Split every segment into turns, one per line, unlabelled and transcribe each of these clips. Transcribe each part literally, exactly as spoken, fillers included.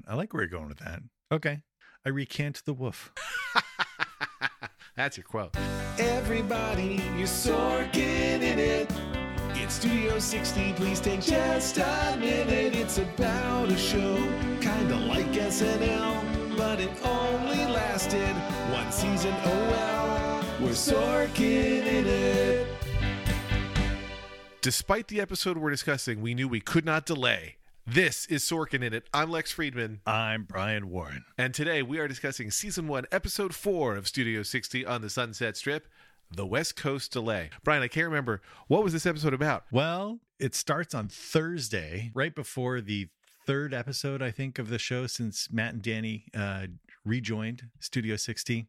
I like where you're going with that. Okay. I recant the woof.
That's your quote.
Everybody, you're Sorkin in it. It's Studio sixty, please take just a minute. It's about a show, kinda like S N L, but it only lasted one season, oh well. We're Sorkin in it.
Despite the episode we're discussing, we knew we could not delay. This is Sorkin in It. I'm Lex Friedman.
I'm Brian Warren.
And today we are discussing Season one, Episode four of Studio sixty on the Sunset Strip, The West Coast Delay. Brian, I can't remember. What was this episode about?
Well, it starts on Thursday, right before the third episode, I think, of the show since Matt and Danny uh, rejoined Studio sixty.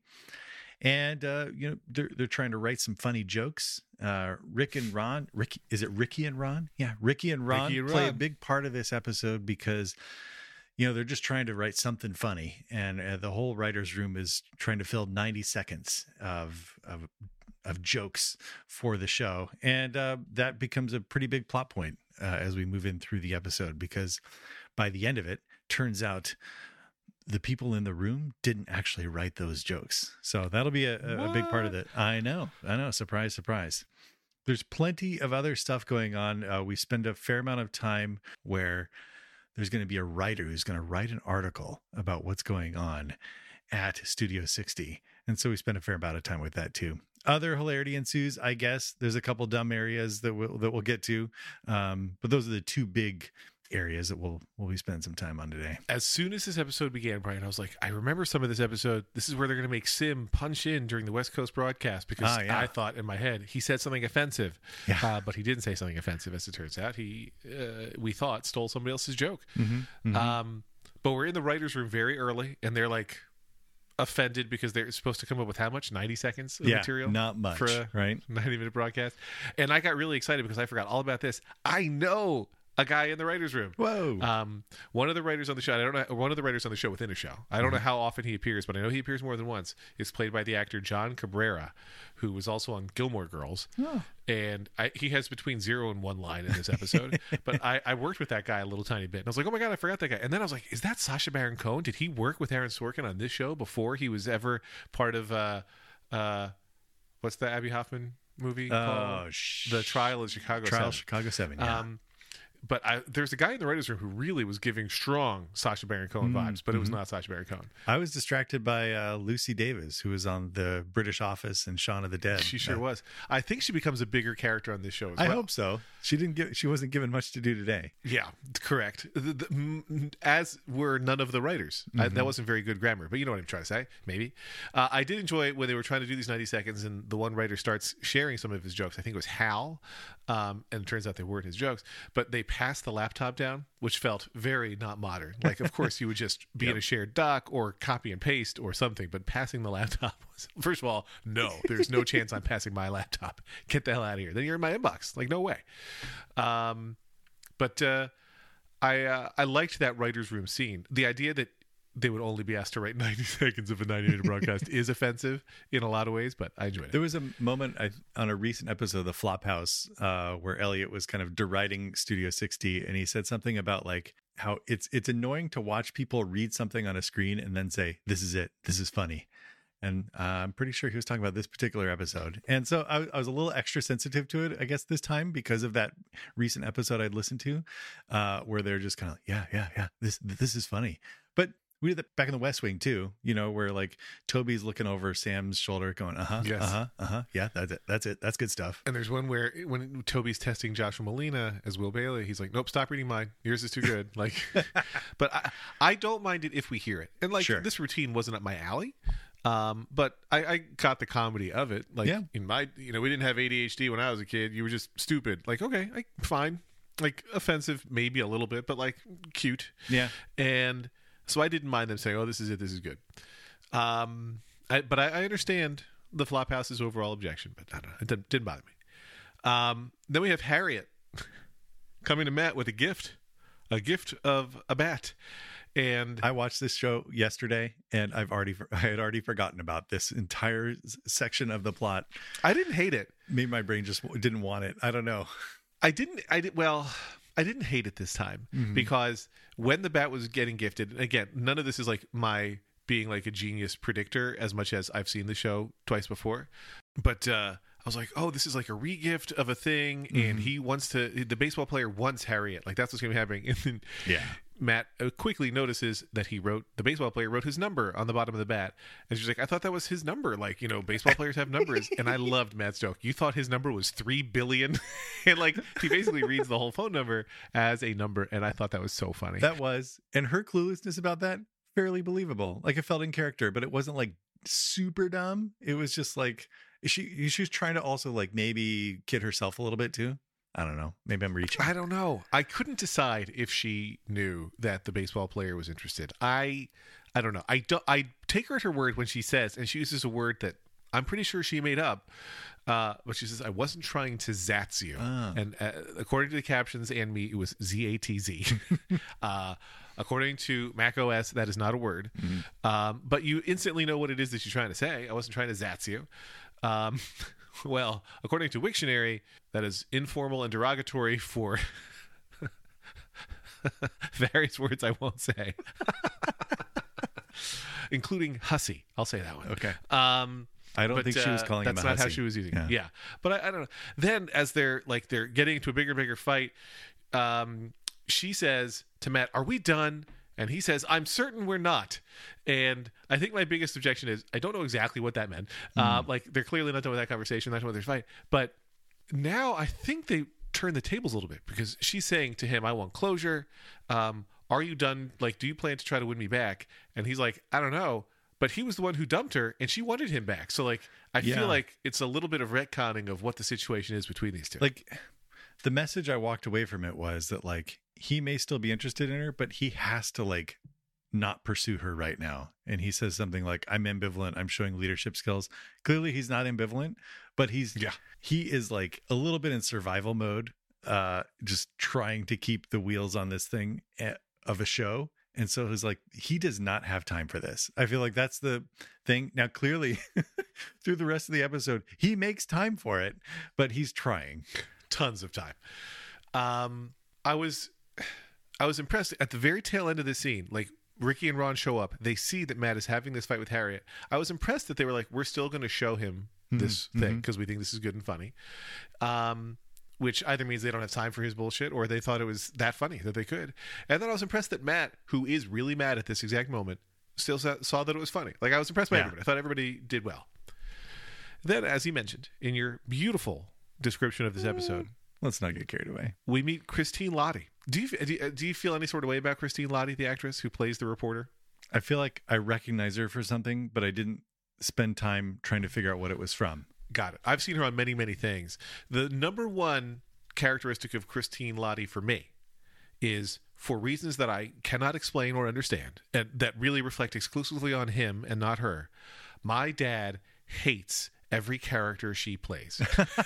And, uh, you know, they're, they're trying to write some funny jokes. Uh, Rick and Ron, Ricky, is it Ricky and Ron? Yeah, Ricky and Ron
Ricky and
play
Ron.
a big part of this episode because, you know, they're just trying to write something funny. And uh, the whole writer's room is trying to fill ninety seconds of, of, of jokes for the show. And uh, that becomes a pretty big plot point uh, as we move in through the episode, because by the end of it, turns out the people in the room didn't actually write those jokes. So that'll be a, a, a big part of it. I know. I know. Surprise, surprise. There's plenty of other stuff going on. Uh, we spend a fair amount of time where there's going to be a writer who's going to write an article about what's going on at Studio sixty. And so we spend a fair amount of time with that too. Other hilarity ensues, I guess. There's a couple dumb areas that we'll, that we'll get to. Um, but those are the two big areas that we'll we'll be spending some time on today.
As soon as this episode began, Brian, I was like, I remember some of this episode. This is where they're going to make Sim punch in during the West Coast broadcast, because
Ah, yeah.
I thought in my head he said something offensive,
Yeah.
uh, but he didn't say something offensive. As it turns out, he uh, we thought stole somebody else's joke.
Mm-hmm. Mm-hmm.
Um, but we're in the writers' room very early, and they're like offended because they're supposed to come up with how much ninety seconds of
yeah,
material,
not much,
for a
right?
ninety minute broadcast. And I got really excited because I forgot all about this. I know a guy in the writers' room.
Whoa.
Um, one of the writers on the show, I don't know, one of the writers on the show within a show, I don't know
Mm-hmm.
how often he appears, but I know he appears more than once, is played by the actor John Cabrera, who was also on Gilmore Girls.
Oh.
And I, he has between zero and one line in this episode. But I, I worked with that guy a little tiny bit. And I was like, oh my God, I forgot that guy. And then I was like, is that Sacha Baron Cohen? Did he work with Aaron Sorkin on this show before he was ever part of, uh, uh, what's the Abby Hoffman movie
Oh,
called?
sh-
The Trial of Chicago
Trial
seven.
Chicago seven. Yeah.
Um, but I, there's a guy in the writers' room who really was giving strong Sacha Baron Cohen
Mm,
vibes, but it was
mhm.
not Sacha Baron Cohen.
I was distracted by uh, Lucy Davis, who was on the British Office and Shaun of the Dead.
She sure
Uh,
was. I think she becomes a bigger character on this show as
I
well.
hope so. She didn't give. She wasn't given much to do today.
Yeah, correct. The- the- mm, as were none of the writers. I, that wasn't very good grammar, but you know what I'm trying to say, maybe. Uh, I did enjoy when they were trying to do these ninety seconds and the one writer starts sharing some of his jokes. I think it was Hal, um, and it turns out they weren't his jokes, but they passed the laptop down, which felt very not modern. Like, of course, you would just be in
Yep.
a shared doc or copy and paste or something, but passing the laptop was, first of all, no, there's no chance I'm passing my laptop. Get the hell out of here. Then you're in my inbox. Like, no way. Um, but uh, I uh, I liked that writer's room scene. The idea that they would only be asked to write ninety seconds of a ninety minute broadcast is offensive in a lot of ways, but I enjoyed it.
There was a moment I, on a recent episode of The Flophouse uh, where Elliot was kind of deriding Studio sixty, and he said something about like how it's it's annoying to watch people read something on a screen and then say, "This is it. This is funny." And uh, I'm pretty sure he was talking about this particular episode. And so I, I was a little extra sensitive to it, I guess, this time because of that recent episode I'd listened to uh, where they're just kind of, yeah, yeah, yeah, this this is funny. But we did that back in the West Wing too, you know, where like Toby's looking over Sam's shoulder going, uh-huh,
Yes.
uh-huh, uh-huh. Yeah, that's it. That's it. That's good stuff.
And there's one where when Toby's testing Joshua Molina as Will Bailey, he's like, nope, stop reading mine. Yours is too good. Like, but I, I don't mind it if we hear it. And like,
Sure.
this routine wasn't up my alley. Um, but I, I got the comedy of it. Like,
Yeah.
in my, you know, we didn't have A D H D when I was a kid. You were just stupid. Like, okay, I, fine. Like, offensive, maybe a little bit, but like, cute.
Yeah.
And so I didn't mind them saying, oh, this is it, this is good. Um, I, but I, I understand the Flopahouse's overall objection, but I don't know, it didn't, didn't bother me. Um, then we have Harriet coming to Matt with a gift, a gift of a bat. And
I watched this show yesterday, and I've already I had already forgotten about this entire s- section of the plot.
I didn't hate it.
Maybe my brain just w- didn't want it. I don't know.
I didn't, I did, well, I didn't hate it this time
Mhm.
because when the bat was getting gifted, and again, none of this is like my being like a genius predictor as much as I've seen the show twice before. But uh, I was like, oh, this is like a re-gift of a thing, and
Mhm.
he wants to, the baseball player wants Harriet. Like, that's what's going to be happening. And then
Yeah.
Matt uh, quickly notices that he wrote, the baseball player wrote his number on the bottom of the bat. And she's like, I thought that was his number. Like, you know, baseball players have numbers. And I loved Matt's joke. You thought his number was three billion? And like, he basically reads the whole phone number as a number. And I thought that was so funny.
That was, and her cluelessness about that, fairly believable. Like, it felt in character, but it wasn't like super dumb. It was just like, she, she was trying to also like maybe kid herself a little bit too. I don't know. Maybe I'm reaching.
I don't know. I couldn't decide if she knew that the baseball player was interested. I, I don't know. I don't. I take her at her word when she says, and she uses a word that I'm pretty sure she made up. Uh, but she says, "I wasn't trying to zats you."
Ah.
And uh, according to the captions and me, it was Z A T Z. uh, according to Mac O S, that is not a word.
Mm-hmm.
Um, but you instantly know what it is that she's trying to say. I wasn't trying to zats you. Um, well, according to Wiktionary, that is informal and derogatory for various words I won't say, including hussy. I'll say that one.
Okay.
Um,
I don't
but,
think she was
uh,
calling
that's
him a
not how
hussy.
she was using
Yeah.
it. Yeah, but I, I don't know. Then, as they're like they're getting into a bigger, bigger fight, um, she says to Matt, "Are we done?" And he says, "I'm certain we're not." And I think my biggest objection is I don't know exactly what that meant.
Mm.
Uh, like they're clearly not done with that conversation, not done with their fight. But now I think they turn the tables a little bit because she's saying to him, "I want closure. Um, are you done? Like, do you plan to try to win me back?" And he's like, "I don't know." But he was the one who dumped her, and she wanted him back. So, like, I
Yeah.
feel like it's a little bit of retconning of what the situation is between these two.
Like, the message I walked away from it was that like he may still be interested in her, but he has to like not pursue her right now. And he says something like, "I'm ambivalent. I'm showing leadership skills." Clearly, he's not ambivalent, but he's
Yeah.
he is like a little bit in survival mode, uh, just trying to keep the wheels on this thing eh, of a show. And so he's like, he does not have time for this. I feel like that's the thing. Now, clearly, through the rest of the episode, he makes time for it, but he's trying.
Tons of time. Um, I was, I was impressed at the very tail end of this scene. Like Ricky and Ron show up, they see that Matt is having this fight with Harriet. I was impressed that they were like, "We're still going to show him this
Mhm.
thing
Mhm.
because we think this is good and funny." Um, which either means they don't have time for his bullshit or they thought it was that funny that they could. And then I was impressed that Matt, who is really mad at this exact moment, still saw, saw that it was funny. Like, I was impressed by
Yeah.
everybody. I thought everybody did well. Then, as you mentioned in your beautiful description of this episode,
Let's not get carried away.
we meet Christine Lottie. Do you, do you do you feel any sort of way about Christine Lottie, the actress who plays the reporter?
I feel like I recognize her for something, but I didn't spend time trying to figure out what it was from.
Got it. I've seen her on many, many things. The number one characteristic of Christine Lottie for me is, for reasons that I cannot explain or understand, and that really reflect exclusively on him and not her, my dad hates every character she plays.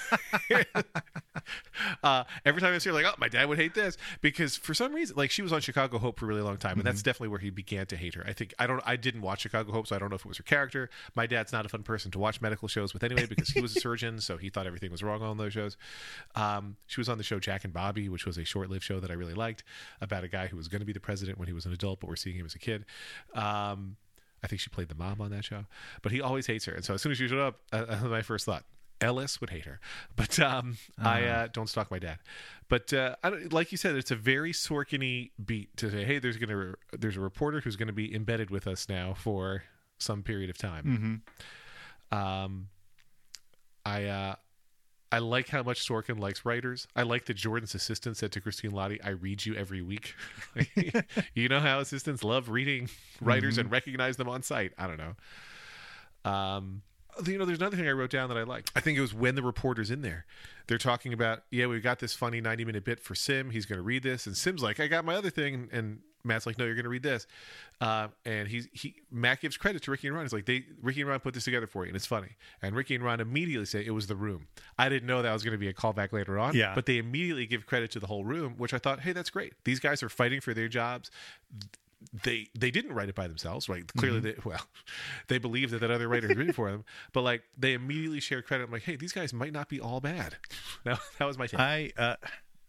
uh, every time I see her, like, oh, my dad would hate this, because for some reason, like, she was on Chicago Hope for a really long time, and that's definitely where he began to hate her. I think I don't, I didn't watch Chicago Hope, so I don't know if it was her character. My dad's not a fun person to watch medical shows with anyway, because he was a surgeon, so he thought everything was wrong on those shows. Um, she was on the show Jack and Bobby, which was a short-lived show that I really liked about a guy who was going to be the president when he was an adult, but we're seeing him as a kid. Um, I think she played the mom on that show, but he always hates her. And so as soon as she showed up, uh, my first thought, Ellis would hate her. But um, uh-huh. I uh, don't stalk my dad. But uh, I don't, like you said, it's a very Sorkin-y beat to say, hey, there's gonna re- there's a reporter who's going to be embedded with us now for some period of time.
Mm-hmm.
Um, I uh, I like how much Sorkin likes writers. I like that Jordan's assistant said to Christine Lottie, "I read you every week." You know how assistants love reading writers
Mm-hmm.
and recognize them on site. I don't know. Um, you know, there's another thing I wrote down that I liked. I think it was when the reporter's in there. They're talking about, yeah, we've got this funny ninety minute bit for Sim. He's going to read this. And Sim's like, I got my other thing. And Matt's like, no, you're going to read this. Uh, and he's, he, Matt gives credit to Ricky and Ron. He's like, they, Ricky and Ron put this together for you. And it's funny. And Ricky and Ron immediately say it was the room. I didn't know that was going to be a callback later on.
Yeah.
But they immediately give credit to the whole room, which I thought, hey, that's great. These guys are fighting for their jobs. They they didn't write it by themselves, right? Clearly,
Mm-hmm.
they well, they believe that that other writer had written it for them, but like they immediately shared credit. I'm like, hey, these guys might not be all bad. That, that was my take.
I uh,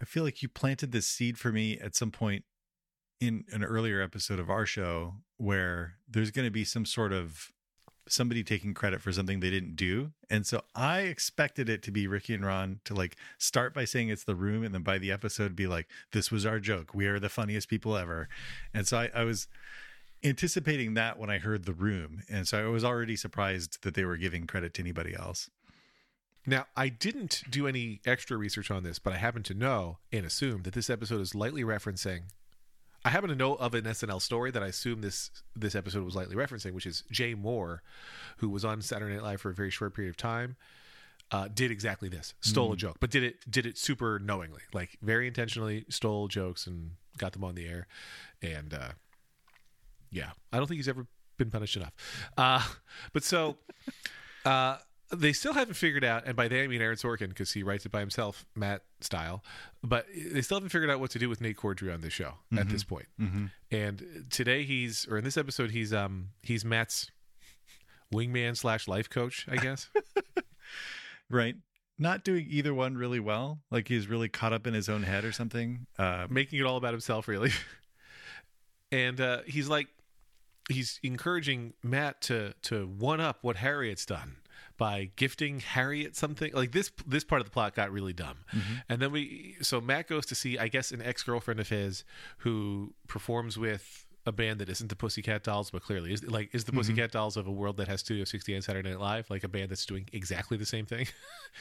I feel like you planted this seed for me at some point in an earlier episode of our show where there's going to be some sort of somebody taking credit for something they didn't do. And so I expected it to be Ricky and Ron to like start by saying it's The Room, and then by the episode be like, this was our joke. We are the funniest people ever. And so I, I was anticipating that when I heard The Room. And so I was already surprised that they were giving credit to anybody else.
Now, I didn't do any extra research on this, but I happen to know and assume that this episode is lightly referencing. I happen to know of an S N L story that I assume this this episode was lightly referencing, which is Jay Moore, who was on Saturday Night Live for a very short period of time, uh, did exactly this, stole mm. a joke, but did it did it super knowingly, like very intentionally stole jokes and got them on the air. And uh, yeah, I don't think he's ever been punished enough. Uh, but so... Uh, They still haven't figured out, and by they I mean Aaron Sorkin, because he writes it by himself, Matt style, but they still haven't figured out what to do with Nate Cordry on this show mm-hmm. at this point. Mm-hmm. And today he's, or in this episode, he's um he's Matt's wingman slash life coach, I guess.
Right. Not doing either one really well. Like he's really caught up in his own head or something. Uh,
Making it all about himself, really. And uh, he's like, he's encouraging Matt to to one up what Harriet's done by gifting Harriet something. Like this this part of the plot got really dumb. Mm-hmm. And then we so Matt goes to see, I guess, an ex-girlfriend of his who performs with a band that isn't the Pussycat Dolls, but clearly is like is the mm-hmm. Pussycat Dolls of a world that has Studio sixty and Saturday Night Live, like a band that's doing exactly the same thing.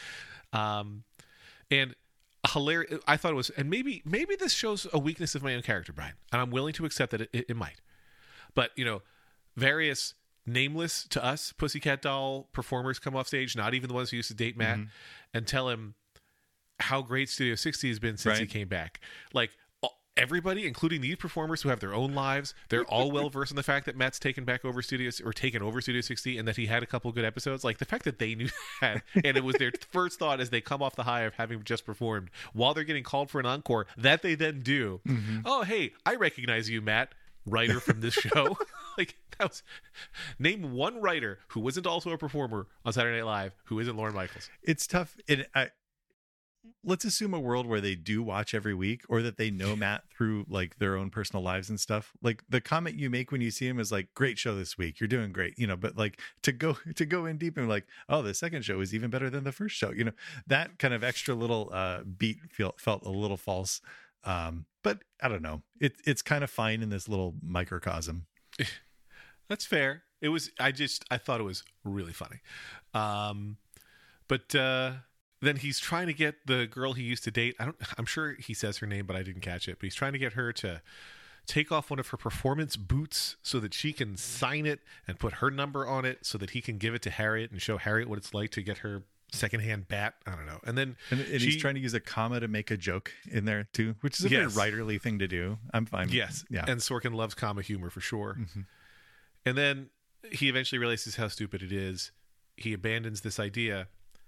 um and hilarious, I thought it was, and maybe maybe this shows a weakness of my own character, Brian, and I'm willing to accept that it, it, it might. But you know, various nameless to us Pussycat Doll performers come off stage, not even the ones who used to date Matt, mm-hmm. and tell him how great Studio sixty has been since right. he came back. Like everybody, including these performers who have their own lives, they're all well versed in the fact that Matt's taken back over Studio or taken over Studio sixty, and that he had a couple good episodes. Like the fact that they knew that, and it was their first thought as they come off the high of having just performed while they're getting called for an encore, that they then do. Mm-hmm. Oh, hey, I recognize you, Matt, writer from this show. Like that was, name one writer who wasn't also a performer on Saturday Night Live who isn't Lorne Michaels.
It's tough. It, I, let's assume a world where they do watch every week, or that they know Matt through like their own personal lives and stuff. Like the comment you make when you see him is like, "Great show this week. You're doing great." You know, but like to go to go in deep and like, "Oh, the second show is even better than the first show." You know, that kind of extra little uh, beat feel, felt a little false. Um, but I don't know. It, it's kind of fine in this little microcosm.
That's fair. It was, I just, I thought it was really funny. Um, but, uh, then he's trying to get the girl he used to date. I don't, I'm sure he says her name, but I didn't catch it, but he's trying to get her to take off one of her performance boots so that she can sign it and put her number on it so that he can give it to Harriet and show Harriet what it's like to get her secondhand bat. I don't know. And then
and, and she, he's trying to use a comma to make a joke in there too, which is a yes. very writerly thing to do. I'm fine.
Yes.
Yeah.
And Sorkin loves comma humor for sure. Mm-hmm. And then he eventually realizes how stupid it is. He abandons this idea.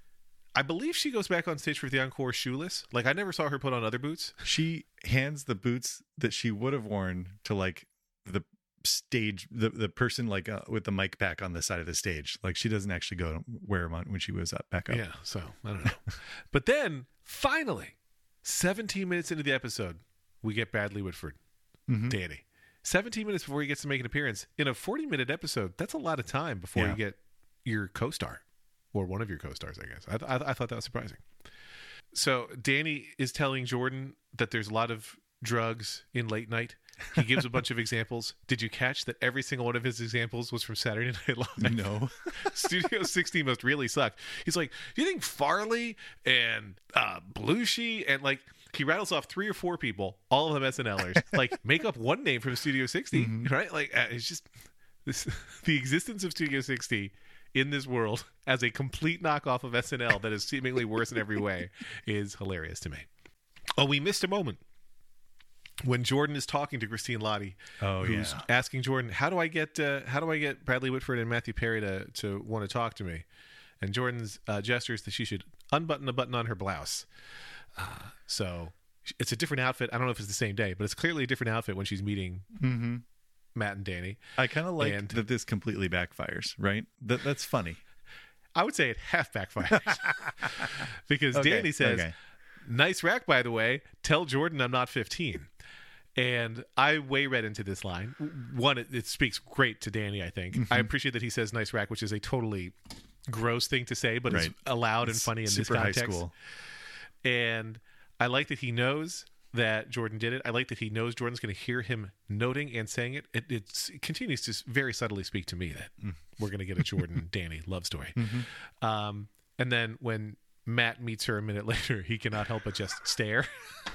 I believe she goes back on stage for the encore shoeless. Like I never saw her put on other boots.
She hands the boots that she would have worn to like the stage, the, the person like uh, with the mic pack on the side of the stage. Like she doesn't actually go wear them on when she was up back up.
Yeah. So I don't know. But then finally, seventeen minutes into the episode, we get Bradley Whitford, mm-hmm. Danny. seventeen minutes before he gets to make an appearance in a forty minute episode. That's a lot of time before yeah. you get your co-star, or one of your co-stars, I guess. I, I, I thought that was surprising. So Danny is telling Jordan that there's a lot of drugs in late night. He gives a bunch of examples. Did you catch that every single one of his examples was from Saturday Night Live?
No.
Studio sixty must really suck. He's like, do you think Farley and uh, Belushi and like, he rattles off three or four people, all of them SNLers, like make up one name from Studio sixty, mm-hmm. right? Like uh, it's just this, the existence of Studio sixty in this world as a complete knockoff of S N L that is seemingly worse in every way is hilarious to me. Oh, we missed a moment when Jordan is talking to Christine Lottie,
oh,
who's
yeah.
asking Jordan, how do I get uh, how do I get Bradley Whitford and Matthew Perry to, to want to talk to me? And Jordan's uh, gestures that she should unbutton a button on her blouse. Uh, so it's a different outfit. I don't know if it's the same day, but it's clearly a different outfit when she's meeting mm-hmm. Matt and Danny.
I kind of like and, that this completely backfires, right? That That's funny.
I would say it half backfires. Because okay, Danny says, okay. Nice rack, by the way. Tell Jordan I'm not fifteen. And I way read into this line. One, it, it speaks great to Danny, I think. Mm-hmm. I appreciate that he says nice rack, which is a totally gross thing to say, but right. it's allowed it's and funny in this context. High school. And I like that he knows that Jordan did it. I like that he knows Jordan's going to hear him noting and saying it. It, it's, it continues to very subtly speak to me that mm. we're going to get a Jordan Danny love story. Mm-hmm. Um, and then when Matt meets her a minute later, he cannot help but just stare.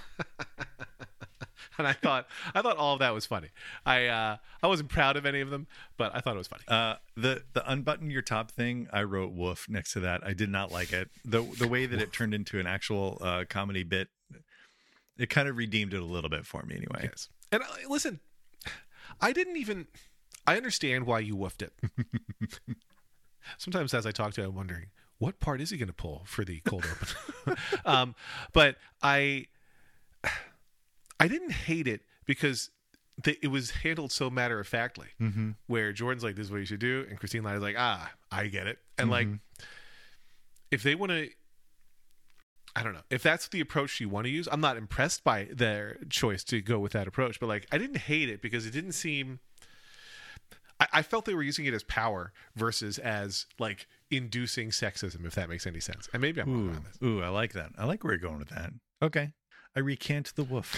And I thought, I thought all of that was funny. I, uh, I wasn't proud of any of them, but I thought it was funny.
Uh, the the unbutton your top thing, I wrote woof next to that. I did not like it. the The way that it turned into an actual uh, comedy bit, it kind of redeemed it a little bit for me, anyway.
Yes. And uh, listen, I didn't even. I understand why you woofed it. Sometimes, as I talk to you, I'm wondering what part is he going to pull for the cold open. um, but I. I didn't hate it because th- it was handled so matter of factly, mm-hmm. where Jordan's like, this is what you should do. And Christine Lyle's like, ah, I get it. And mm-hmm. like, if they want to, I don't know, if that's the approach you want to use, I'm not impressed by their choice to go with that approach. But like, I didn't hate it because it didn't seem, I, I felt they were using it as power versus as like inducing sexism, if that makes any sense. And maybe I'm
ooh,
wrong on this.
Ooh, I like that. I like where you're going with that. Okay. I recant the woof.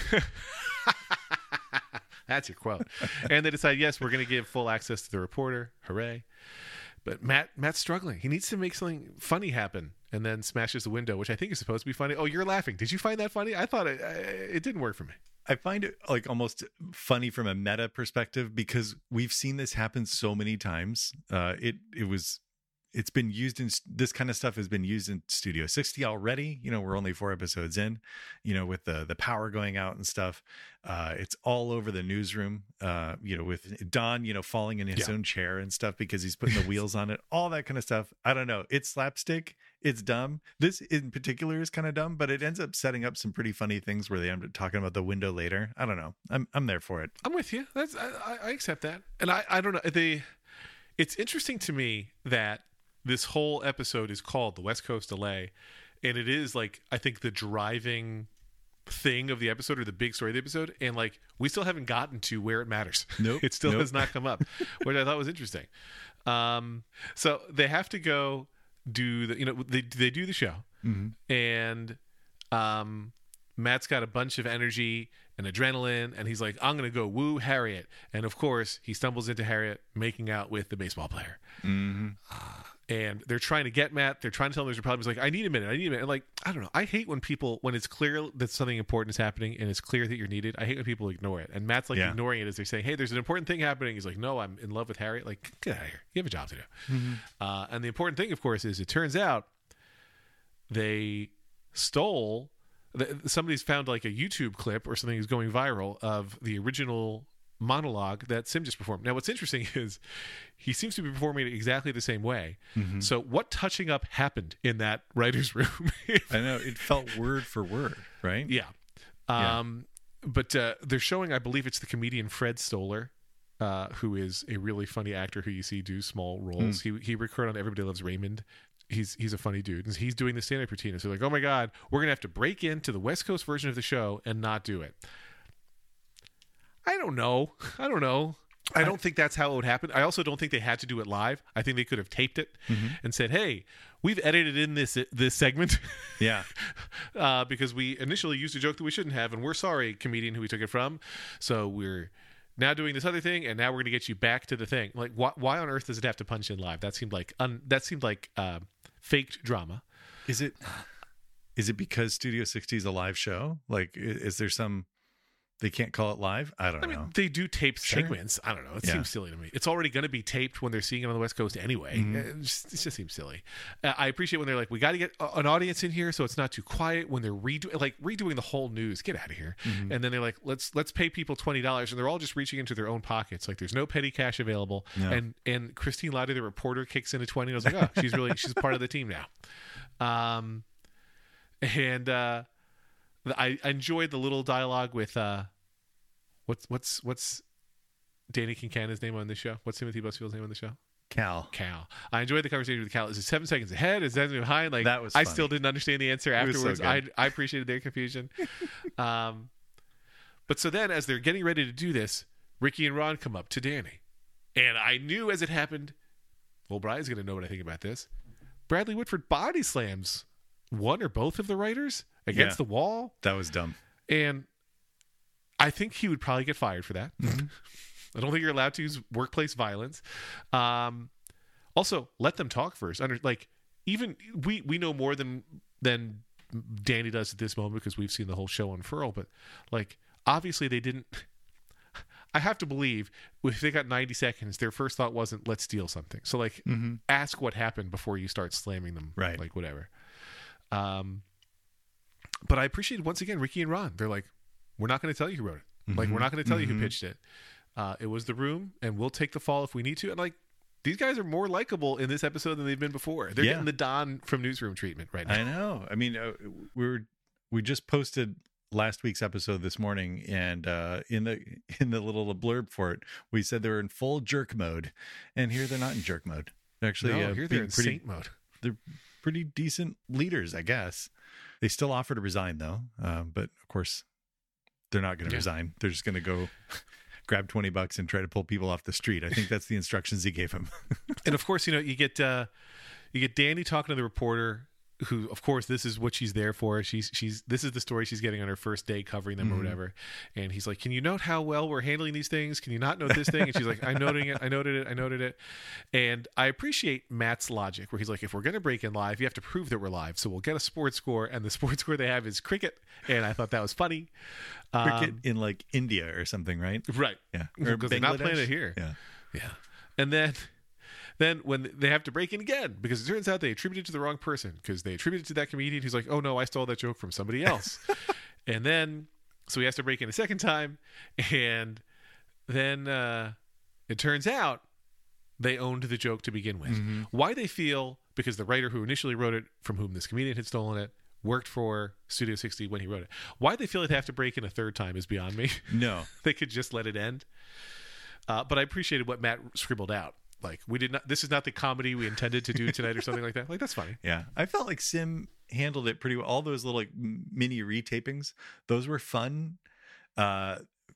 That's your quote. And they decide, yes, we're going to give full access to the reporter. Hooray. But Matt Matt's struggling. He needs to make something funny happen and then smashes the window, which I think is supposed to be funny. Oh, you're laughing. Did you find that funny? I thought it, it didn't work for me.
I find it like almost funny from a meta perspective because we've seen this happen so many times. Uh, it it was... It's been used in this kind of stuff has been used in Studio sixty already. You know, we're only four episodes in, you know, with the, the power going out and stuff. Uh, it's all over the newsroom, uh, you know, with Don, you know, falling in his yeah. own chair and stuff because he's putting the wheels on it, all that kind of stuff. I don't know. It's slapstick. It's dumb. This in particular is kind of dumb, but it ends up setting up some pretty funny things where they end up talking about the window later. I don't know. I'm, I'm there for it.
I'm with you. That's, I, I accept that. And I, I don't know. They, it's interesting to me that this whole episode is called The West Coast Delay, and it is like I think the driving thing of the episode or the big story of the episode, and like we still haven't gotten to where it matters.
Nope,
it still
nope.
has not come up, which I thought was interesting. Um, so they have to go do the you know they they do the show, mm-hmm. and um, Matt's got a bunch of energy and adrenaline, and he's like, I'm gonna go woo Harriet, and of course he stumbles into Harriet making out with the baseball player. Mm-hmm. Uh, And they're trying to get Matt. They're trying to tell him there's a problem. He's like, I need a minute. I need a minute. And like, I don't know. I hate when people, when it's clear that something important is happening and it's clear that you're needed. I hate when people ignore it. And Matt's like yeah. ignoring it as they're saying, hey, there's an important thing happening. He's like, no, I'm in love with Harriet. Like, get out of here. You have a job to do. Mm-hmm. Uh, and the important thing, of course, is it turns out they stole, somebody's found like a YouTube clip or something is going viral of the original monologue that Sim just performed. Now, what's interesting is he seems to be performing it exactly the same way. Mm-hmm. So what touching up happened in that writer's room?
I know. It felt word for word, right?
Yeah. Um, yeah. But uh, they're showing, I believe it's the comedian Fred Stoller, uh, who is a really funny actor who you see do small roles. Mm. He he recorded on Everybody Loves Raymond. He's he's a funny dude. And he's doing the stand-up routine. So they're like, oh my God, we're going to have to break into the West Coast version of the show and not do it. I don't know. I don't know. I don't think that's how it would happen. I also don't think they had to do it live. I think they could have taped it mm-hmm. and said, hey, we've edited in this this segment.
Yeah.
uh, because we initially used a joke that we shouldn't have, and we're sorry, comedian who we took it from. So we're now doing this other thing, and now we're going to get you back to the thing. Like, why, why on earth does it have to punch in live? That seemed like un, that seemed like uh, faked drama.
Is it? Is it because Studio sixty is a live show? Like, is there some... They can't call it live? I don't
I
know.
Mean, they do tape
sure.
segments. I don't know. It
yeah.
seems silly to me. It's already going to be taped when they're seeing it on the West Coast anyway. Mm-hmm. It, just, it just seems silly. Uh, I appreciate when they're like, we got to get a, an audience in here so it's not too quiet. When they're redoing, like redoing the whole news, get out of here. Mm-hmm. And then they're like, let's let's pay people twenty dollars, and they're all just reaching into their own pockets. Like there's no petty cash available. No. And and Christine Lauder, the reporter, kicks in a twenty. And I was like, oh, she's really she's part of the team now. Um, and uh, I, I enjoyed the little dialogue with. Uh, What's what's what's Danny Kincanna's name on the show? What's Timothy Busfield's name on the show?
Cal.
Cal. I enjoyed the conversation with Cal. Is it seven seconds ahead? Is that behind? Like
That was
I
funny.
still didn't understand the answer
It was so
afterwards. I
good.
I appreciated their confusion. um, but so then, as they're getting ready to do this, Ricky and Ron come up to Danny, and I knew as it happened, well, Brian's going to know what I think about this. Bradley Whitford body slams one or both of the writers against
Yeah.
the wall,
That was dumb.
and I think he would probably get fired for that.
Mm-hmm.
I don't think you're allowed to use workplace violence. Um, also, let them talk first. Under like even we we know more than than Danny does at this moment because we've seen the whole show unfurl. But like obviously they didn't. I have to believe if they got ninety seconds, their first thought wasn't let's steal something. So like
Mm-hmm.
ask what happened before you start slamming them.
Right.
Like whatever. Um, but I appreciated once again Ricky and Ron. They're like, we're not going to tell you who wrote it. Like we're not going to tell you who
Mhm.
pitched it. Uh, it was the room, and we'll take the fall if we need to. And like these guys are more likable in this episode than they've been before. They're
Yeah.
getting the Don from Newsroom treatment right now.
I know. I mean, uh, we were we just posted last week's episode this morning, and uh, in the in the little blurb for it, we said they were in full jerk mode, and here they're not in jerk mode. They're actually
no,
uh,
here they're
being
in
pretty
saint mode.
they're pretty decent leaders, I guess. They still offer to resign though, uh, but of course they're not going to
Yeah.
resign. They're just going to go grab twenty bucks and try to pull people off the street. I think that's the instructions he gave him.
And of course, you know, you get uh, you get Danny talking to the reporter, who, of course, this is what she's there for. She's she's this is the story she's getting on her first day covering them or
Mhm.
whatever. And he's like, "Can you note how well we're handling these things? Can you not note this thing?" And she's like, "I'm noting it. I noted it. I noted it." And I appreciate Matt's logic, where he's like, "If we're going to break in live, you have to prove that we're live. So we'll get a sports score, and the sports score they have is cricket." And I thought that was funny.
Cricket
Um,
in like India or something, right?
right?
Yeah,
Because they're not playing
Bangladesh?
it here.
Yeah.
Yeah. And then then when they have to break in again, because it turns out they attributed it to the wrong person, because they attributed it to that comedian who's like, "Oh no, I stole that joke from somebody else." And then so he has to break in a second time, and then uh it turns out they owned the joke to begin with.
Mm-hmm.
Why they feel, because the writer who initially wrote it, from whom this comedian had stolen it, worked for Studio sixty when he wrote it. Why they feel like they have to break in a third time is beyond me.
No.
They could just let it end. Uh, but I appreciated what Matt scribbled out. Like, we did not, this is not the comedy we intended to do tonight or something like that. Like, that's funny.
Yeah, I felt like Sim handled it pretty well. All those little like m- mini retapings, those were fun. Uh,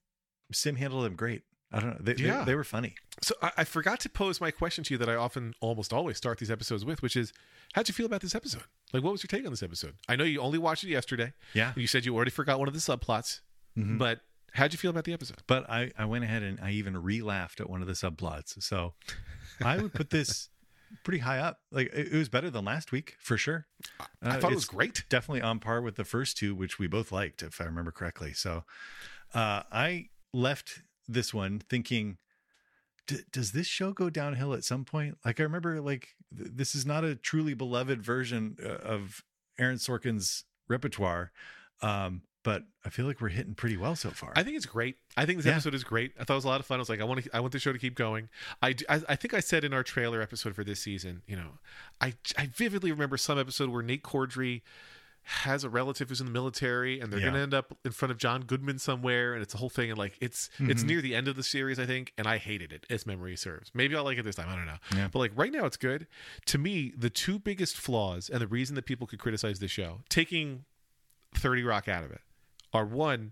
Sim handled them great. I don't know. They,
Yeah.
they, they were funny.
So I, I forgot to pose my question to you that I often, almost always start these episodes with, which is, how'd you feel about this episode? Like, what was your take on this episode? I know you only watched it yesterday.
Yeah.
You said you already forgot one of the subplots,
Mhm.
but how'd you feel about the episode?
But I, I went ahead and I even re-laughed at one of the subplots. So I would put this pretty high up. Like it, it was better than last week for sure.
I
Uh,
thought it was
it's
great.
Definitely on par with the first two, which we both liked, if I remember correctly. So uh, I left this one thinking, D- does this show go downhill at some point? Like I remember, like th- this is not a truly beloved version uh, of Aaron Sorkin's repertoire, um, but I feel like we're hitting pretty well so far.
I think it's great. I think this
Yeah.
episode is great. I thought it was a lot of fun. I was like, I want to, I want the show to keep going. I, do- I, I think I said in our trailer episode for this season, you know, I, I vividly remember some episode where Nate Cordry has a relative who's in the military, and they're
Yeah.
going to end up in front of John Goodman somewhere, and it's a whole thing. And like, it's it's
Mhm.
near the end of the series, I think, and I hated it, as memory serves. Maybe I'll like it this time. I don't know.
Yeah.
But like right now, it's good. To me, the two biggest flaws and the reason that people could criticize the show, taking thirty Rock out of it, are one,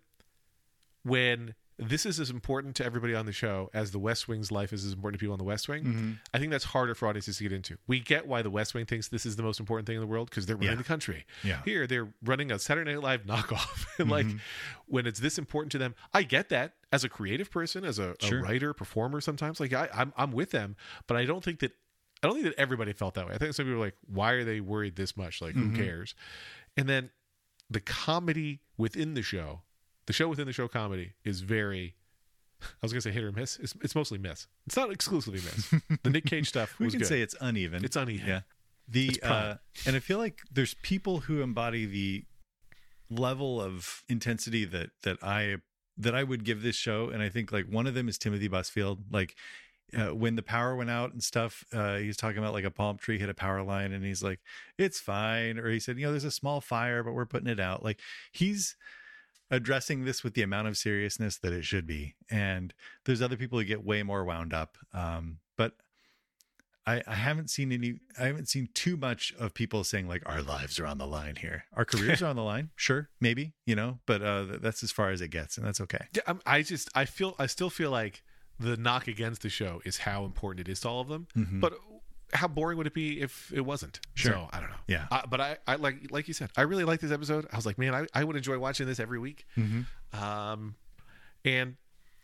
when this is as important to everybody on the show as the West Wing's life is as important to people on the West Wing.
Mhm.
I think that's harder for audiences to get into. We get why the West Wing thinks this is the most important thing in the world because they're running
Yeah.
the country.
Yeah.
Here, they're running a Saturday Night Live knockoff. And like,
Mhm.
when it's this important to them, I get that as a creative person, as a, a
Sure.
writer, performer sometimes. Like, I, I'm, I'm with them, but I don't think that I don't think that everybody felt that way. I think some people were like, why are they worried this much? Like,
Mhm.
who cares? And then the comedy within the show, the show within the show comedy is very, I was going to say hit or miss. It's, it's mostly miss. It's not exclusively miss. The Nick Cage stuff
we
was
can
good.
say it's uneven.
It's uneven.
Yeah. The
It's prime.
uh, and I feel like there's people who embody the level of intensity that that I that I would give this show, and I think like one of them is Timothy Busfield. Like uh, when the power went out and stuff, uh, he was talking about like a palm tree hit a power line, and he's like, "It's fine," or he said, "You know, there's a small fire, but we're putting it out." Like he's addressing this with the amount of seriousness that it should be. And there's other people who get way more wound up. Um, but I, I haven't seen any, I haven't seen too much of people saying like our lives are on the line here. Our careers are on the line. Sure. Maybe, you know, but uh, that's as far as it gets. And that's okay.
Yeah, I'm, I just, I feel, I still feel like the knock against the show is how important it is to all of them.
Mm-hmm.
But how boring would it be if it wasn't?
Sure.
So I don't know.
Yeah.
Uh, but I, I like, like you said, I really like this episode. I was like, man, I, I would enjoy watching this every week.
Mm-hmm.
Um, and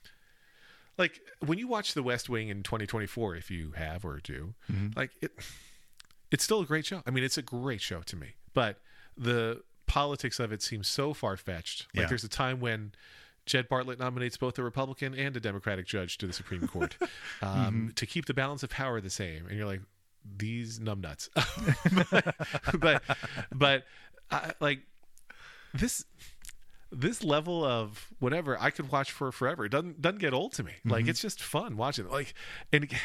like when you watch The West Wing in twenty twenty-four, if you have or do,
mm-hmm.
like it, it's still a great show. I mean, it's a great show to me, but the politics of it seems so far-fetched. Like
Yeah.
there's a time when Jed Bartlett nominates both a Republican and a Democratic judge to the Supreme Court um,
Mm-hmm.
to keep the balance of power the same. And you're like, these numbnuts. but, but, but I, like this, this level of whatever I could watch for forever. It doesn't, doesn't get old to me. Like
Mm-hmm.
it's just fun watching it. Like, and again,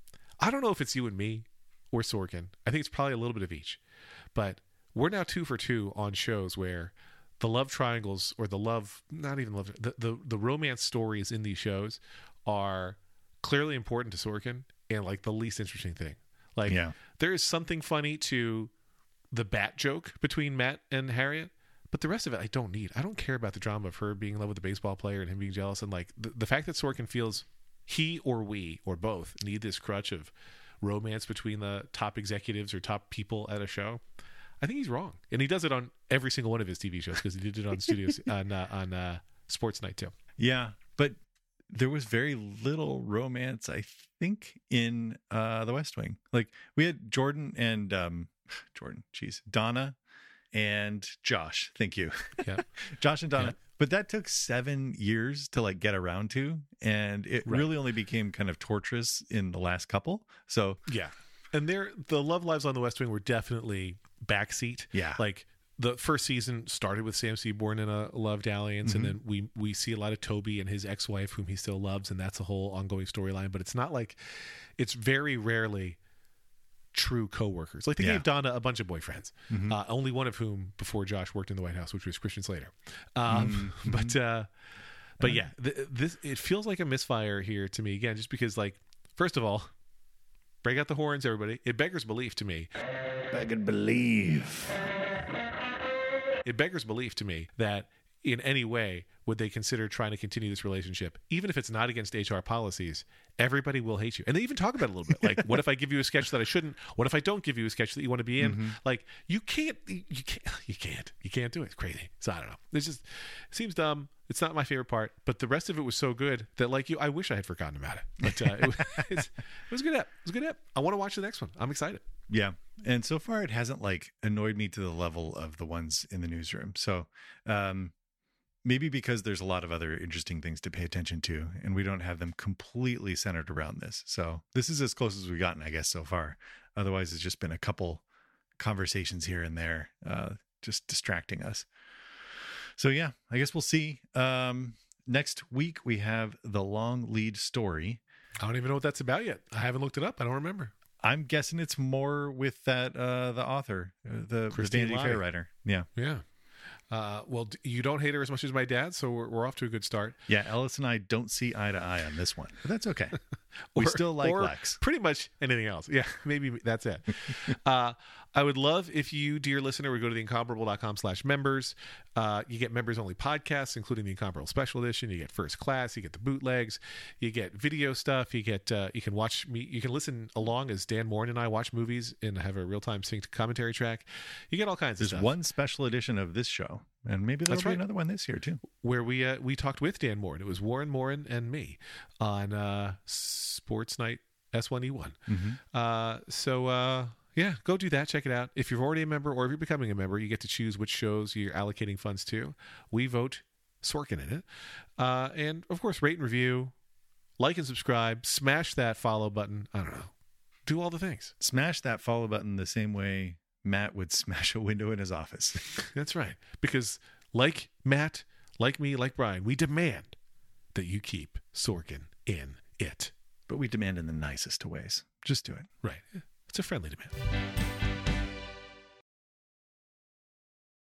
I don't know if it's you and me or Sorkin. I think it's probably a little bit of each, but we're now two for two on shows where the love triangles or the love, not even love, the, the, the romance stories in these shows are clearly important to Sorkin and like the least interesting thing. Like
Yeah.
there is something funny to the bat joke between Matt and Harriet, but the rest of it I don't need. I don't care about the drama of her being in love with the baseball player and him being jealous. And like the, the fact that Sorkin feels he or we or both need this crutch of romance between the top executives or top people at a show, I think he's wrong. And he does it on every single one of his T V shows because he did it on studios on uh, on uh, Sports Night too.
Yeah. But there was very little romance, I think, in uh, The West Wing. Like we had Jordan and um, Jordan, geez, Donna and Josh. Thank you.
Yeah.
Josh and Donna.
Yeah.
But that took seven years to like get around to. And it
Right.
really only became kind of torturous in the last couple. So
Yeah. And there, the love lives on the West Wing were definitely backseat.
yeah.
Like the first season started with Sam Seaborn in a love dalliance,
Mhm.
and then we we see a lot of Toby and his ex-wife, whom he still loves, and that's a whole ongoing storyline. But it's not like, it's very rarely true co-workers. Like they
Yeah.
gave Donna a bunch of boyfriends,
Mhm.
uh, only one of whom before Josh worked in the White House, which was Christian Slater. Um,
Mhm.
But uh, but yeah, th- this it feels like a misfire here to me again, just because like first of all, break out the horns, everybody. It beggars belief to me.
I could believe.
It beggars belief to me that in any way would they consider trying to continue this relationship, even if it's not against H R policies. Everybody will hate you, and they even talk about it a little bit. Like, what if I give you a sketch that I shouldn't? What if I don't give you a sketch that you want to be in?
Mm-hmm.
Like, you can't, you can't, you can't, you can't do it. It's crazy. So I don't know. It's just it seems dumb. It's not my favorite part, but the rest of it was so good that, like you, I wish I had forgotten about it. But uh, it, was, it's, it was a good ep. It was a good ep. I want to watch the next one. I'm excited.
Yeah. And so far it hasn't like annoyed me to the level of the ones in the newsroom. So um maybe because there's a lot of other interesting things to pay attention to and we don't have them completely centered around this. So this is as close as we've gotten, I guess, so far. Otherwise it's just been a couple conversations here and there, uh, just distracting us. So yeah, I guess we'll see. Um, next week we have The Long Lead Story.
I don't even know what that's about yet. I haven't looked it up. I don't remember.
I'm guessing it's more with that uh, the author, uh, the
Christine
Vanity
Lottie.
Fair writer. Yeah,
Yeah. Uh, well, d- you don't hate her as much as my dad, so we're, we're off to a good start.
yeah. Ellis and I don't see eye to eye on this one, but that's okay. We
Or-
still like
or
Lex.
Pretty much anything else. Yeah, maybe that's it. uh, I would love if you, dear listener, would go to the incomparable dot com slash members. Uh, you get members only podcasts, including the Incomparable Special Edition. You get First Class. You get the bootlegs. You get video stuff. You get uh, you can watch me. You can listen along as Dan Morin and I watch movies and have a real time synced commentary track. You get all kinds
There's
of stuff.
one special edition of this show, and maybe there'll
That's
be
right.
another one this year too.
where we uh, we talked with Dan Morin. It was Warren Morin and me on uh, Sports Night S one E one. Uh, so uh, yeah, go do that. Check it out. If you're already a member or if you're becoming a member, you get to choose which shows you're allocating funds to. We vote Sorkin in it, uh, and of course, rate and review, like and subscribe, smash that follow button. I don't know, do all the things.
Smash that follow button the same way Matt would smash a window in his office.
That's right, because like Matt, like me, like Brian, we demand that you keep Sorkin in it.
But we demand in the nicest of ways. Just do it.
Right. It's a friendly demand.